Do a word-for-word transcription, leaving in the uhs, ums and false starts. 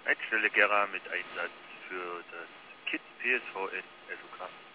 Einstelle Gera mit Einsatz für das Kit P S V N S O K.